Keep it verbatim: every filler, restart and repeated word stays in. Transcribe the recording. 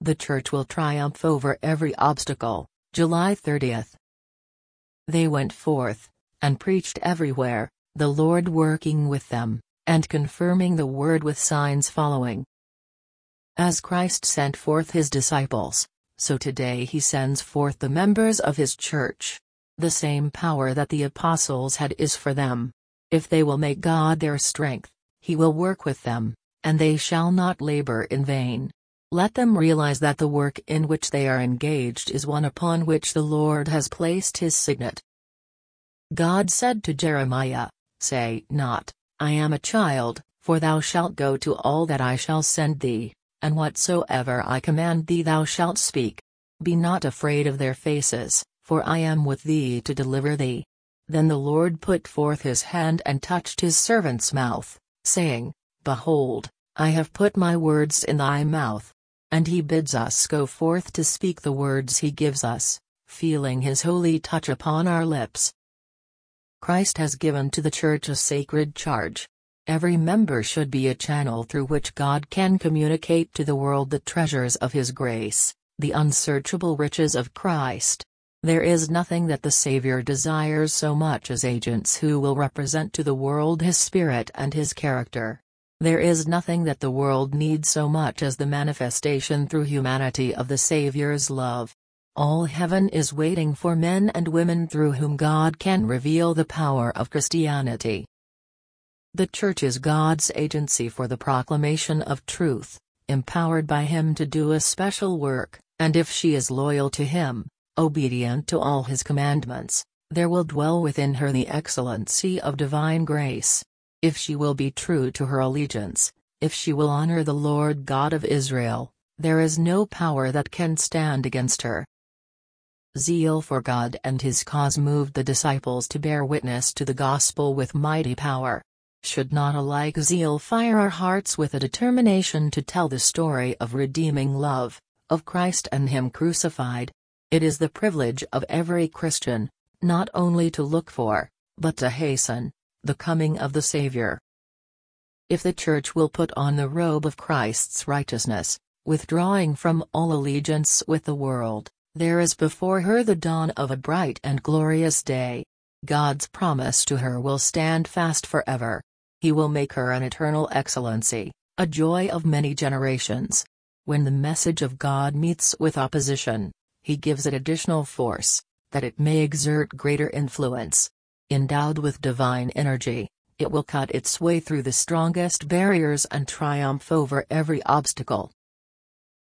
The Church will triumph over every obstacle. July thirtieth. They went forth, and preached everywhere, the Lord working with them, and confirming the word with signs following. As Christ sent forth his disciples, so today he sends forth the members of his church. The same power that the apostles had is for them. If they will make God their strength, he will work with them, and they shall not labor in vain. Let them realize that the work in which they are engaged is one upon which the Lord has placed his signet. God said to Jeremiah, "Say not, I am a child, for thou shalt go to all that I shall send thee, and whatsoever I command thee thou shalt speak. Be not afraid of their faces, for I am with thee to deliver thee." Then the Lord put forth his hand and touched his servant's mouth, saying, "Behold, I have put my words in thy mouth." And he bids us go forth to speak the words he gives us, feeling his holy touch upon our lips. Christ has given to the Church a sacred charge. Every member should be a channel through which God can communicate to the world the treasures of his grace, the unsearchable riches of Christ. There is nothing that the Savior desires so much as agents who will represent to the world his spirit and his character. There is nothing that the world needs so much as the manifestation through humanity of the Savior's love. All heaven is waiting for men and women through whom God can reveal the power of Christianity. The Church is God's agency for the proclamation of truth, empowered by him to do a special work, and if she is loyal to him, obedient to all his commandments, there will dwell within her the excellency of divine grace. If she will be true to her allegiance, if she will honor the Lord God of Israel, there is no power that can stand against her. Zeal for God and his cause moved the disciples to bear witness to the gospel with mighty power. Should not a like zeal fire our hearts with a determination to tell the story of redeeming love, of Christ and him crucified? It is the privilege of every Christian, not only to look for, but to hasten, the coming of the Savior. If the Church will put on the robe of Christ's righteousness, withdrawing from all allegiance with the world, there is before her the dawn of a bright and glorious day. God's promise to her will stand fast forever. He will make her an eternal excellency, a joy of many generations. When the message of God meets with opposition, he gives it additional force, that it may exert greater influence. Endowed with divine energy, it will cut its way through the strongest barriers and triumph over every obstacle.